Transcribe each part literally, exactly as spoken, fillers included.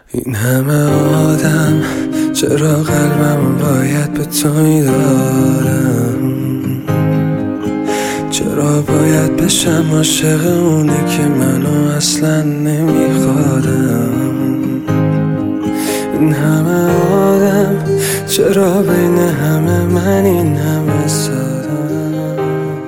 این همه آدم چرا قلبمو باید به تو میدارم؟ چرا باید بشم عاشق اونی که منو اصلا نمیخوادم؟ این همه آدم چرا بین همه من این همه سادم؟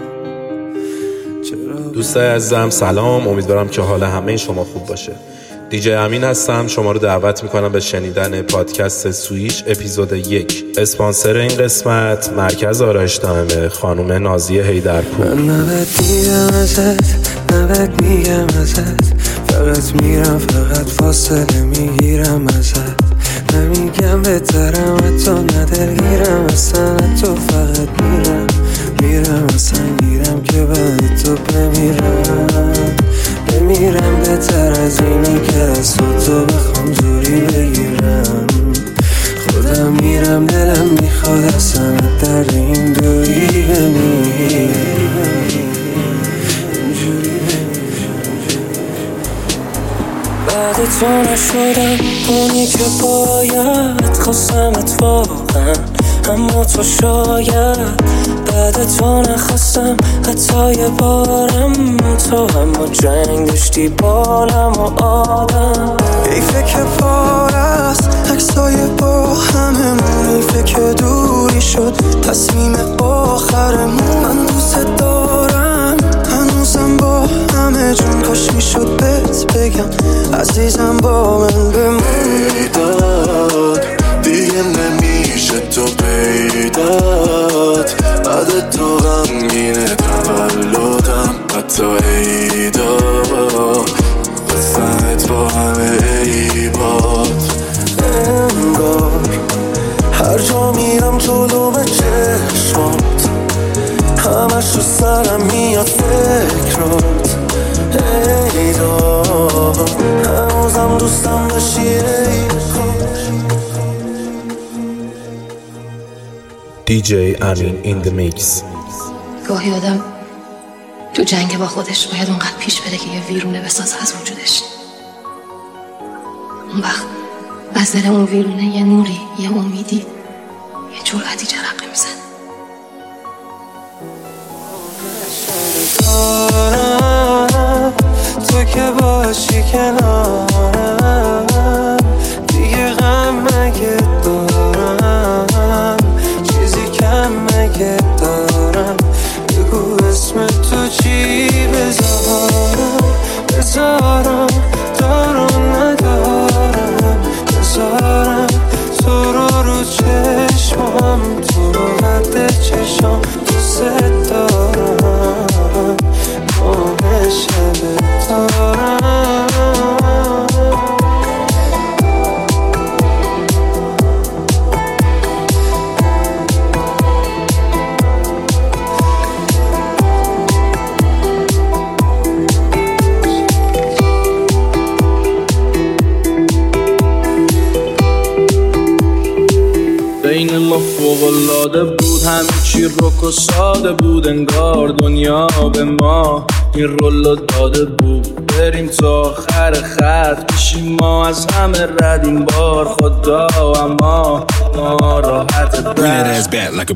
دوستای عزیزم سلام، امیدوارم که حال همه شما خوب باشه. دیجی امین هستم، شما رو دعوت میکنم به شنیدن پادکست سویش اپیزود یک. اسپانسر این قسمت مرکز آرایش دائمه خانم نازیه حیدرپور. من نباید میگم ازت، نباید میگم ازت، فقط میرم فقط فاصله میگیرم ازت. نمیگم بهترم حتی ندلگیرم اصلا، تو فقط میرم میرم اصلا گیرم که بعد تو بمیرم بمیرم. بهتر از اینی که از تو بخوام زوری بگیرم. خودم میرم دلم میخواد اصلا در این دوری بمیرم. بعد تو نشدم اونی که باید، خواستمت واقعا اما تو شاید. بعد تو نخواستم حتی یه بارم، تو اما جنگ داشتی بالم و آدم. حیفه که پار است عکسای با هممون، حیفه که دوری شد تصمیم آخرمون. من دوست دارم هنوزم با همه جون، کاش میشد بهت بگم عزیزم با من بمون. داد دیگه نمیشه تو پیدات، بعد تو غمگینه تولدم حتی عیدا، بزنت با همه عیبات. انگار هر جا میرم جلو به چشمات، همش رو سرم میاد فکرات. عیدا هنوزم دوستم داشتی عیدا. دیجی امین این the mix. گاهی آدم تو جنگ با خودش باید اونقدر پیش بره که یه ویرونه بسازه از وجودش. اون وقت از دل اون ویرونه یه نوری، یه امیدی، یه جرأتی جرقه میزنه. تو که باشی کنارم، دیگه غم مگه دارم، چیزی کم مگه دارم. بگو اسم تو چی بذارم، بذارم دارم ندارم، بذارم تو رو رو چشمم، تو رو رد چشم دوست دارم، ماه شب دارم. بین ما فوق‌العاده بود، همه چی رک و ساده بود، انگار دنیا به ما این رولو داده بود. بریم تا آخر خط بشیم ما از همه رد این بار، خدا اما ما راحت بر.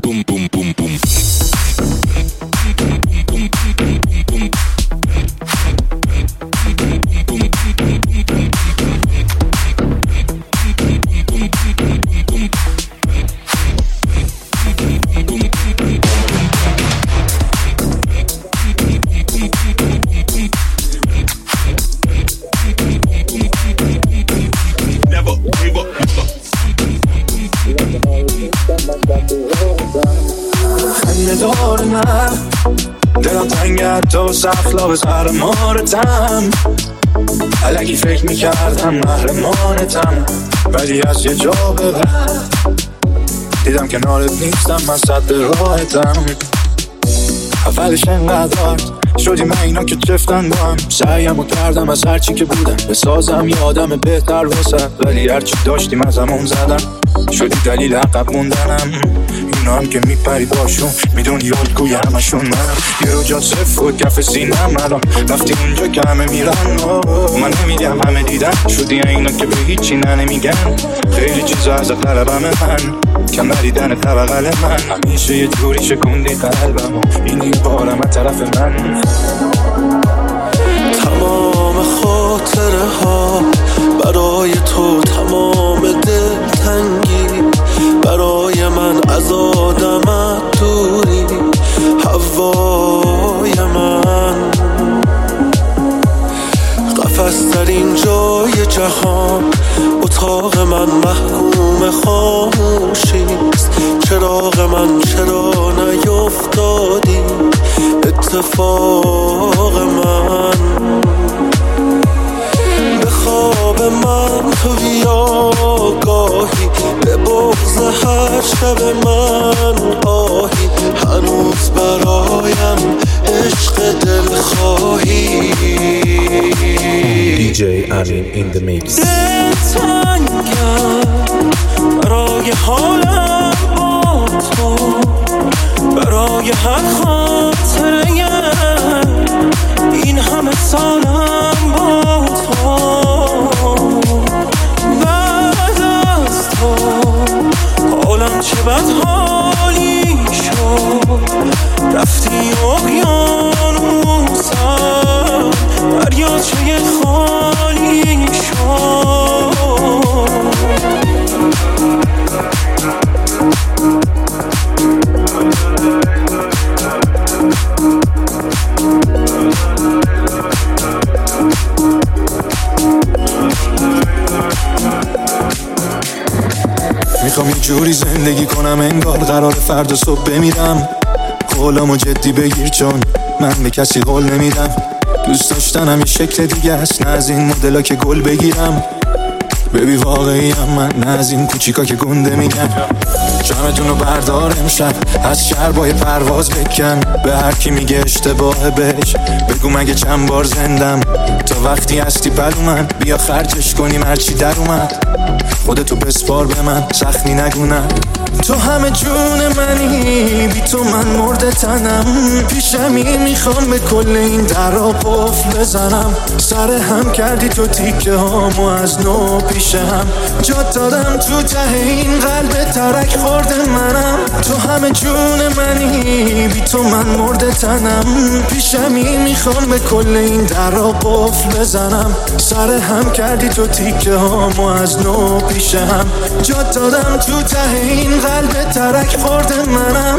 دار من دلم تنگت تو سخلا سر مارتم، الکی فکر میکردم محرمانتم، ولی از یه جا به بعد دیدم کنارت نیستم، من صد راحتم. اولش انقدر شدی من اینا که چفتن با هم، سعیم کردم از هرچی که بودم بسازم یه آدم بهتر واسه، ولی هرچی داشتیم از همون زدم، شدی دلیل عقب موندنم. این اونا هم که میپری باشون میدونی الگوی همشون منم. یه رو جا صفر و کف سینم الان وقتی اونجا که همه میرن من نمیدیم همه دیدن شدی اینا که به هیچی نمیگن. خیلی چیزا از قلبم من کم ندیدن طبقل من همیشه یه جوری شکوندی قلبم و این بارم از طرف من. تمام خاطره ها برای تو، تمام دلتنگی برای من، از آدمت دوری هوای من. قفس در این جای جهان اتاق من محکوم خاموشیست. چراغ من چرا نیفتادی اتفاق من. به خواب من تو بیا گاهی، به بغض هر شب من آهی. هنوز برایم عشق دل خواهی. دی جی امین این the mix. دلتنگم برای حالم با تو، برای هر خاطره این همه سالم با تو. بعد از تو حالم چه بد حالی شد. رفتی اقیانوسم دریاچه خالی شد. میخوام یه جوری زندگی کنم انگار قرار فردا صبح بمیرم. قولامو جدی بگیر چون من به کسی قول نمیدم. دوست داشتنم یه شکل دیگه است، نه از این مدلا که گل بگیرم. ببی واقعی هم من، نه از این کوچیکا که گنده میگن. جمعتونو بردار امشب از شربای پرواز بکن. به هر کی میگه اشتباهه بهش بگو مگه چند بار زندم. تا وقتی هستی پلو من بیا خرجش کنیم هرچی در اومد. خودتو بسپار به من سختی نگونم. تو همه جون منی، بی تو من مرده تنم. پیشمی میخوام به کل این درا قفل بزنم. سر هم کردی تو تیکه هامو از نو پیش هم جات دادم. تو ته این قلب ترک خورده منم. تو همه جون منی، بی تو من مرده تنم. پیشمی میخوام به کل این درا قفل بزنم. سر هم کردی تو تیکه هامو از نو پیش هم جات دادم. تو ته این قلب ترک خورده منم.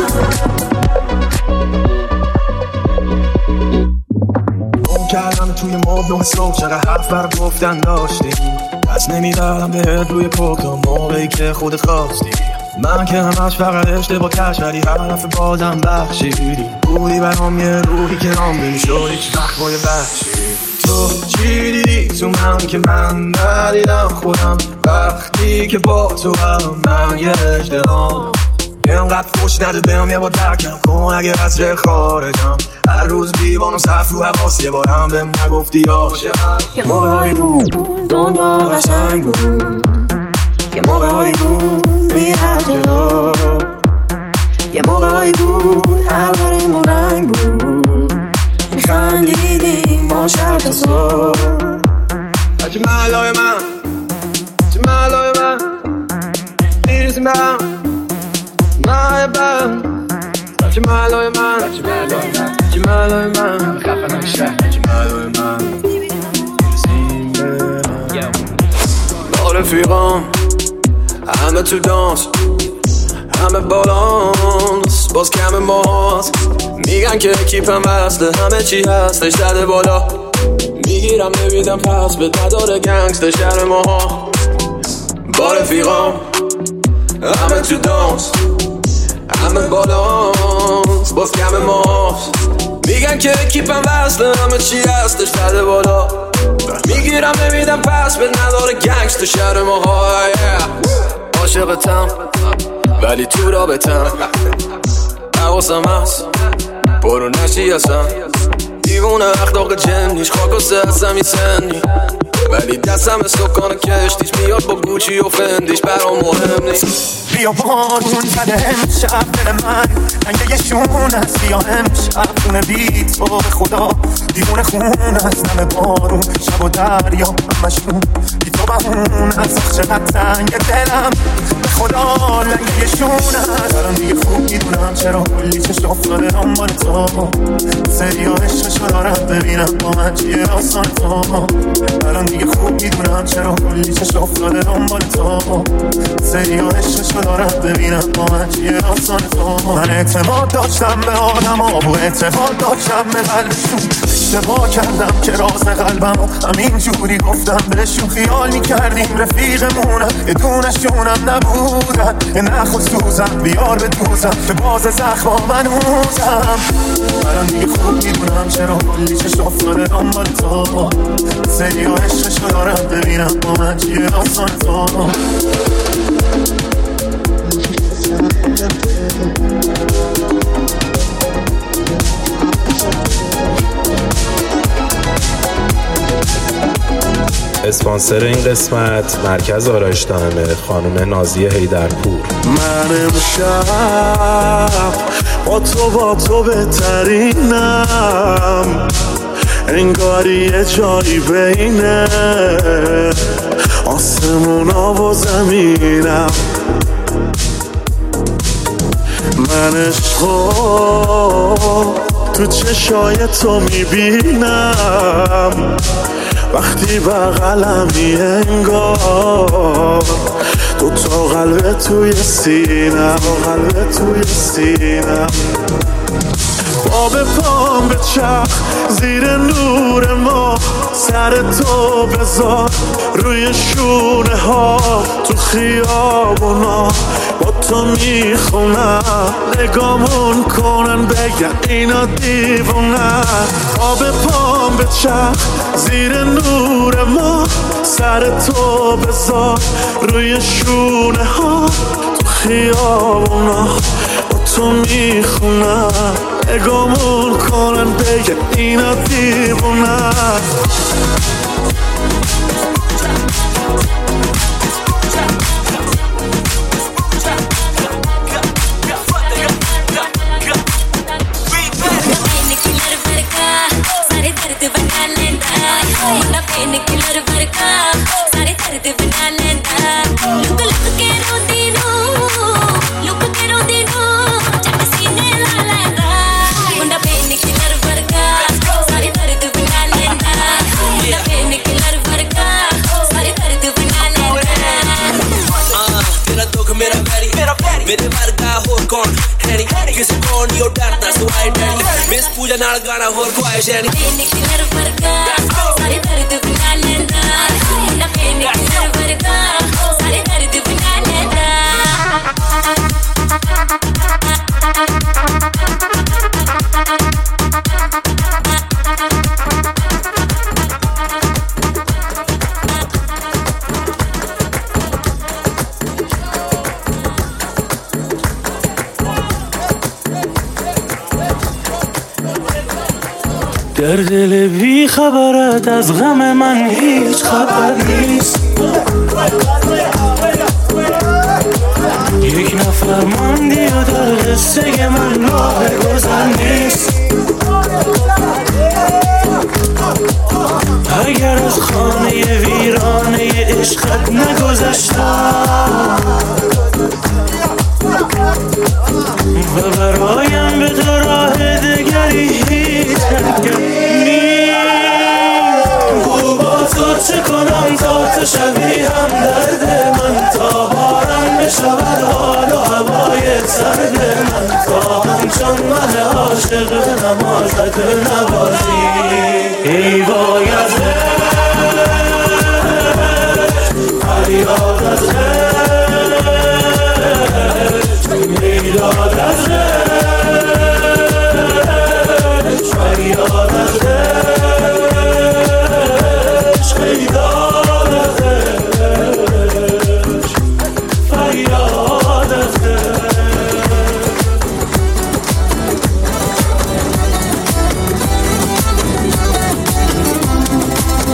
اون کردم توی مبل صبح چقدر حرف بر گفتن داشتی. دست نمیدادم بهت روی پک تا موقعی که خودت خواستی. من که همش فقط اشتباه کش ولی حرف بازم بخشیدی. بودی برام یه روحی که رام نمیشد هیچ وقت با یه وحشی. تو چی دیدی تو من که من ندیدم خودم. وقتی که با تو هم من یه اجدهام. اینقدر فوش نده بهم یه بار درکم کن اگه از جه خارجم. هر روز بیوانم صف رو حواس یه بارم بهم نگفتی عاشقم. یه موقع هایی بود دنیا قشنگ بود. یه موقع هایی بود میرد جلو. یه موقع هایی بود هر بارمون رنگ بود. میخندیدیم ما شب تا صبح. هرچی محلای من هرچی محلای من دیرسیم به هم محبم. هرچی محلای من هرچی محلای من خفه نشه. هرچی محلای من دیرسیم به هم. با رفیقام همه تو دانس همه بالانس باز کم ماست. میگن که کیپم وصله همه چی هستش زده بالا. میگیرم نمیدم پس به نداره گنگستر شهر ماها. با رفیقام همه تو دانس همه بالانس باز کم ماست. میگن که کیپم وصله همه چی هستش زده بالا. میگیرم نمیدم پس به نداره گنگستر شهر ماها. عاشقتم ولی تو رابطم حواسم هست برو نشی اصلا. دیوونه اخلاق جنیش خاک و سه هستم این سنی. ولی دستم استکان کشتیش میاد با گوچی و فندیش برام مهم نیست. بیا بارون زده امشب دل من رنگ یه شون است. بیا امشب خونه بی تو به خدا دیوونه خون است. نم بارون شب و دریا همشون بی تو بهون است. آخ چقدر تنگ دلم به خدا لنگ یه شون است. الان دیگه خوب میدونم چرا کلی چشم افتاده دنبال تو. سری و عشقشو دارم ببینم با من چیه داستان تو. الان دیگه خوب میدونم چرا کلی چشم افتاده دنبال تو. سری و عشقشو دارم ببینم با من چیه داستان تو. من اعتماد داشتم به آدم ها و اعتماد داشتم به قلبشون. اشتباه کردم که راز قلبم و همین جوری گفتم بهشون. خیال میکردیم رفیقمونم یه دونشونم نبودن. یه نخوز دوزم بیار به دوزم که باز زخما منوزم. الان دیگه خوب میدونم چرا کلی چشم افتاده دنبال تو. سری و عشقشو دارم ببینم با من چیه داستان تو. اسپانسر این قسمت مرکز آرایش دائمه خانم نازیه حیدرپور. من امشب با تو با تو بهترینم. انگاری یه جایی بینه آسمونا و زمینم. من عشقو تو چشای تو میبینم. وقتی بغلمی انگار دو تا قلب توی سینم. قلب توی سینم. باب پام به چرخ زیر نور ما. سر تو بذار روی شونه ها تو خیابونا. با تو میخونم نگامون کنن بگن اینا دیوونن. باب پام به چرخ زیر نور ما. سر تو بذار روی شونه ها تو خیابونا. با تو میخونم نگامون کنن بگن اینا دیوونن. मेरे वर्गा होर कौन है नी किसी कौन यो डरता सुनाई डरी मिस पूजा नाल गाना होर ख्वाहिश है नी निकलर वर्गा सारे दर्द भुला लेना ना पे निकलर वर्गा सारे दर्द भुला लेना در دل بی خبرت از غم من هیچ خبر نیست. یک نفر ماندی و در قصه من راه گذر نیست. اگر از خانه ویرانه عشقت نگذشتم و برایم به تو راه دگری هیچ حرکت نیست. گو با تو چه کنم تا تو شبی هم درد من. تا بارم بشود حال و هوای سرد من. تا همچون من عاشق نمازت نوازی. ای وای از عشق فریاد از عشق میداد از عشق فریاد از عشق میداد از عشق فریاد از عشق.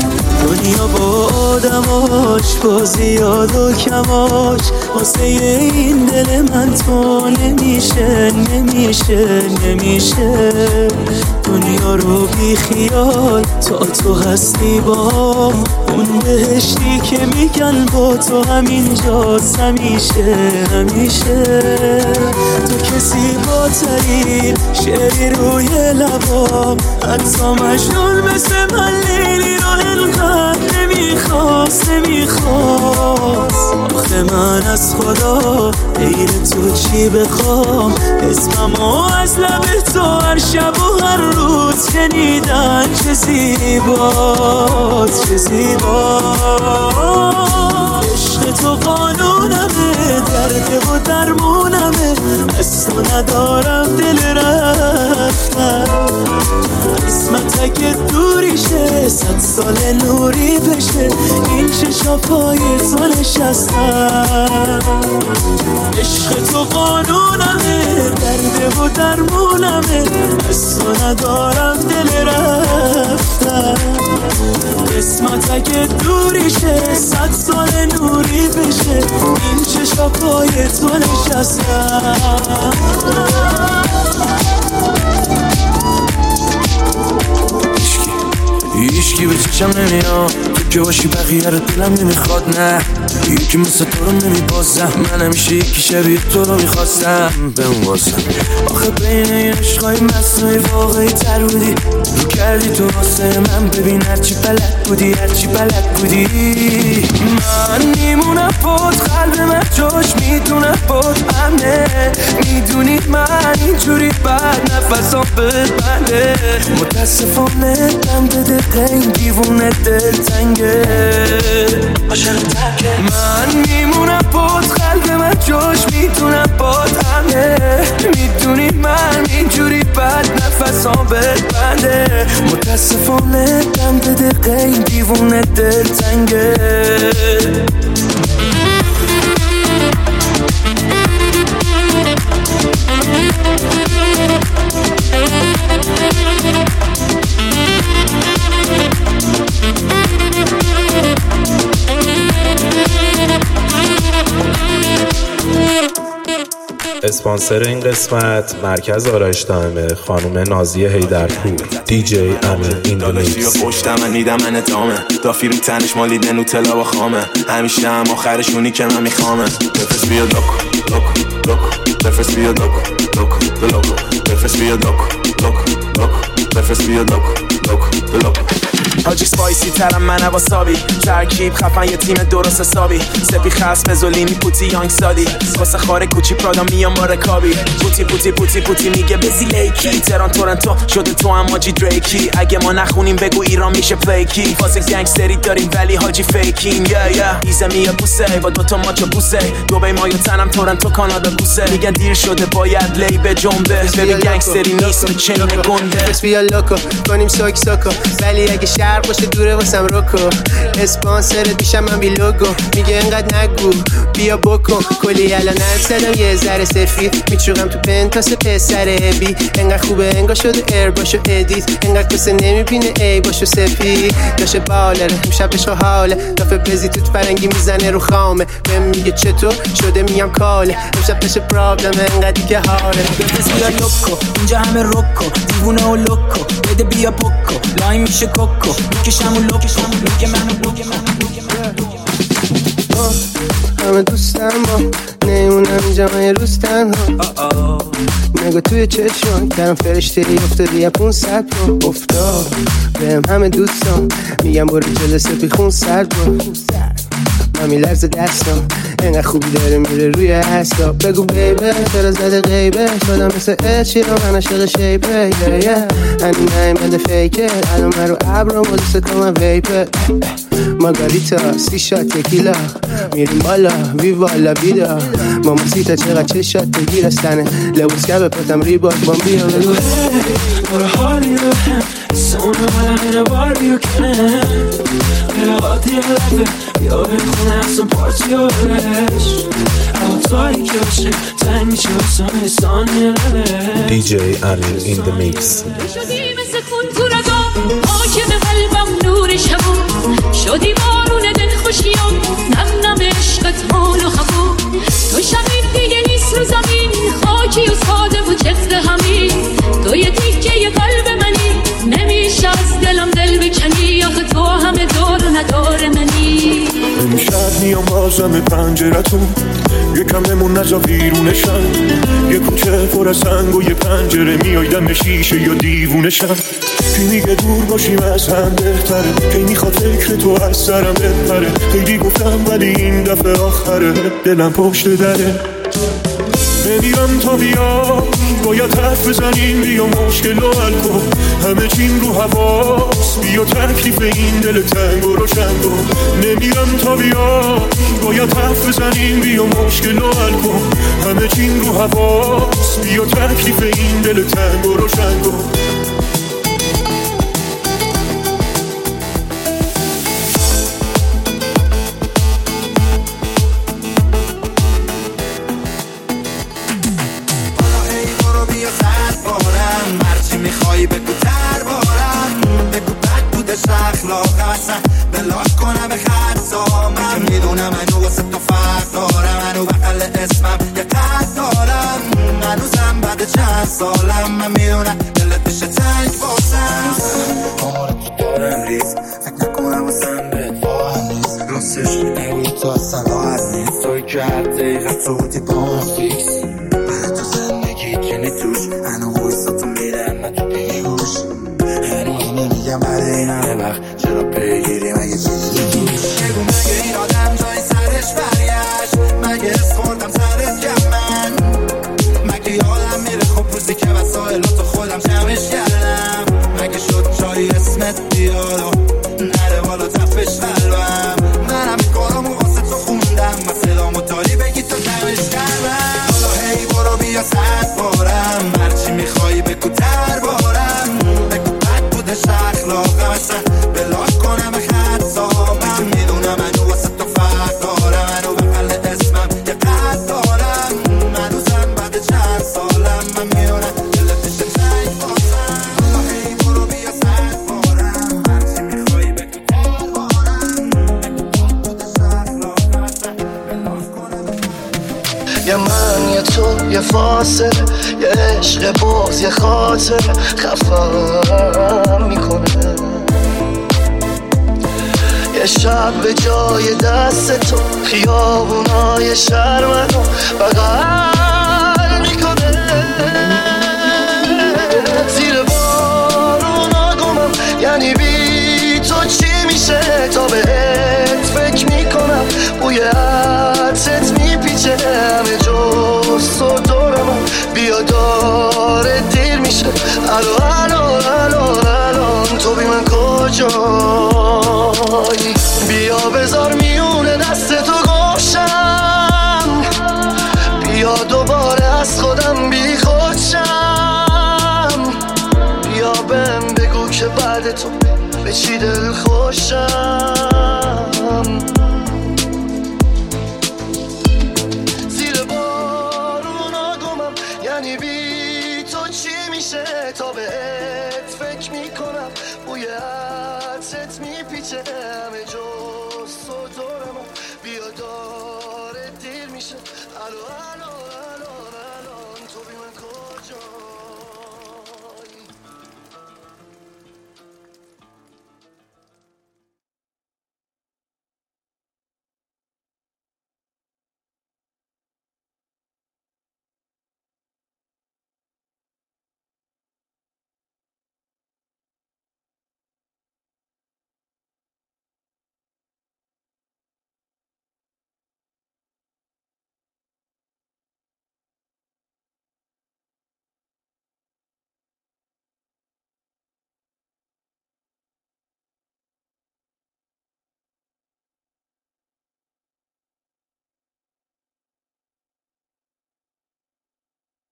با زیاد و کماش واسه این دل من تو نمیشه نمیشه نمیشه دنیا رو بی خیال تا تو هستی با اون بهشتی که میگن با تو همینجاست همیشه همیشه تو کسی با ترین شعری روی لبام حتی مجنون مثل من لیلی رو انقدر نمیخواست نمیخواست آخه من از خدا غیر تو چی بخوام اسممو از لب تو هر شب و هر روز شنیدن چه زیباست چه زیباست عشق تو قانونمه درد و درمونمه از تو ندارم دل رفتن قسمت اگه دوری شه صد سال نوری بشه این چشا پای تو نشستن عشق تو قانونمه درد و درمونمه از تو ندارم دل رفتن قسمت اگه دوری شه صد سال نوری بشه این چشا پای تو نشستن هیچکی به چشم نمیاد تو که باشی بقیه رو دلم نمیخواد نه یکی مثل تو رو نمیبازم من همیشه یکی شبیه تو رو میخواستم به اون واسم آخه بین این عشقای مصنوعی واقعی تر بودی رو کردی تو واسه من ببین هرچی بلد بودی هرچی بلد بودی من میمونم بود قلب من جاش میدونم بود امنه میدونی من اینجوری بعد نفسام ببنده متاسفانه دم بده این دیوونه دل تنگه من میمونم بود قلب من جاش میدونم بود همه میدونی من اینجوری بد نفسام ببنده متاسفانه دم بده این دیوونه دل تنگه اسپانسر این قسمت مرکز آرایش دائمه خانم نازیه حیدرپور دی جی امین این دو میکس پشت من نیدم من ادامه دافی رو تنش مالیده نوتلا و خامه همیشه هم آخرشونی که من میخوامه بفرست بیا دوکو دوکو دوکو بفرست بیا دوکو دوکو دلوکو بفرست بیا دوکو دوکو دوکو بفرست بیا دوکو دوکو دلوکو حاجی سپایسی ترم من واسابی ترکیب خفن یه تیم درست حسابی سپی خصم زولینی پوتی یانگ سادی واسه خاره کوچی پرادا میام با رکابی پوتی پوتی پوتی پوتی میگه بزی لیکی تران تورنتو شده تو هم حاجی دریکی اگه ما نخونیم بگو ایران میشه پلیکی فاز گنگستری داریم ولی حاجی فیکین یا یا ایزه میاد بوسه با دوتا ماچو بوسه دوبای مایو تنم تورنتو کانادا بوسه میگن دیر شده باید لی به جنبه ببین گنگستری نیست به چنین گنده بس بیا لوکو کنیم سوک سوکو ولی اگه شهر باشه دوره واسم روکو اسپانسرت میشم من بی لوگو میگه انقدر نگو بیا بکن کلی الان زدم یه ذره سفید میچوغم تو پنتاس پسر بی انقدر خوبه انگار شده ایر باشو ادیت انقدر کسه نمیبینه ای باشو سفید داشه بالره امشب بشو حاله دافه بزی توت فرنگی میزنه رو خامه بهم میگه چطور شده میگم کاله امشب بشه پرابلم انقدری که حاله بفرست بیا لوکو اینجا همه روکو دیوونه و لوکو بده بیا پوکو لاین میشه کوکو میکشم و لوکو میگه منو لوکو همه دوستم با نیمونم اینجا من یه روز تنها نگو توی چشم کردم فرشته ای افتادی یا پونصد با افتاد بهم همه دوستان میگم برو جلسه بی خون سرد با من میلرزه دستم اینقدر خوبی داره میره روی هستا بگو بیبه چرا زده غیبه شدم مثل اشی رو من عشق شیبه هنی نایم بده فیکه الان من رو عبرم و دوست کنم ویپه مارگاریتا سی شات یکیلا میریم بالا وی والا بیدا ماما سیتا چقدر چه شات بگیرستنه لبوس که به پتم ریباک بام بیا بگو برو حالی رو هم سونه من اینه بار بیو کنه برو عادی لفه بیا بخونه اصلا پارتی و برش اما تایی که باشه تنگ میشه بسانه سانه روش دی جی امین این the mix شدی مثل کن تو رگا آکم قلبم نور شبون شدی بارون دل خوشیام میام بازم پنجرتون، یکم بمون نزا بیرونشم، یه کوچه پر از سنگ و یه پنجره میای دم شیشه یا دیوونشم. کی میگه دور باشیم از هم بهتره، کی میخواد فکر تو از سرم بپره، خیلی گفتم ولی این دفعه آخره، دلم پشت دره. نمیرم تا بیا باید حرف بزنیم، بیا مشکل و حل کن، همه چیم رو حواس، بیا تکلیف این دل تنگ و روشن کن. نمیرم تا بیا باید حرف بزنیم، بیا مشکل و حل کن، همه چیم رو حواس، بیا تکلیف این دل تنگ و روشن کن. میخوای بگو تر بارم، بگو بد بودش اخلاقم، اصلا بلاک کنم به خطا. من میدونم منو واسه تو فرق دارم، منو بقل اسمم یه قد دارم، هنوزم بعد چند سالم من میدونم دلت میشه تنگ باسم. آمار تو دارم ریز، فکر نکنم واسم بهت واحد نیست، راستش نگوی تو اصلا راحت نیست، توی که هر دقیقه تو بودی با من فیکس، بعد تو زندگی کنی توش هنو بویسا تو میرم من تو بیهوش، هنو نمیگم بعد این همه وقت چرا پیگیری مگه چیزی توش. بگو مگه این آدم جای سرش برگشت، مگه اس خوردم سرت کم من، مگه یادم میره خب روزی که وسایلاتو خودم جمعش کردم، مگه شد جایی اسمت بیاد و نره بالا تفش قلبم. من همه کارامو واسه تو خوندم و صدامو داری بگی تو کمش کردم. حالا هی برو بیا صد بارم، هرچی میخوایی بگو تر بارم، بگو بد بودش اخلاقم، اصلا بلاک کنم به خطا. من میدونم منو واسه تو فرق دارم، منو بقل اسمم یه قد دارم، هنوزم بعد چند سالم من میدونم دلت میشه تنگ باسم. حالا هی برو بیا صد بارم، هرچی میخوایی بگو تر بارم، بگو بد بودش اخلاقم، اصلا بلاک کنم به خطا. یه من یه تو یه فاصله، یه عشق باز یه خاطر خفم میکنه، یه شب به جای دست تو خیابونای شهر منو بغل میکنه، زیر بارونا گمم یعنی بی تو چی میشه، تا بهت فکر میکنم بوی عطرت میپیچه همه جز تو دورم، بیا داره دیر میشه الو الو الو الان تو بی من کجایی، بیا بذار میونه دست تو گوشم، بیا دوباره از خودم بی خودشم، بیا بهم بگو که بعد تو به چی دل خوشم.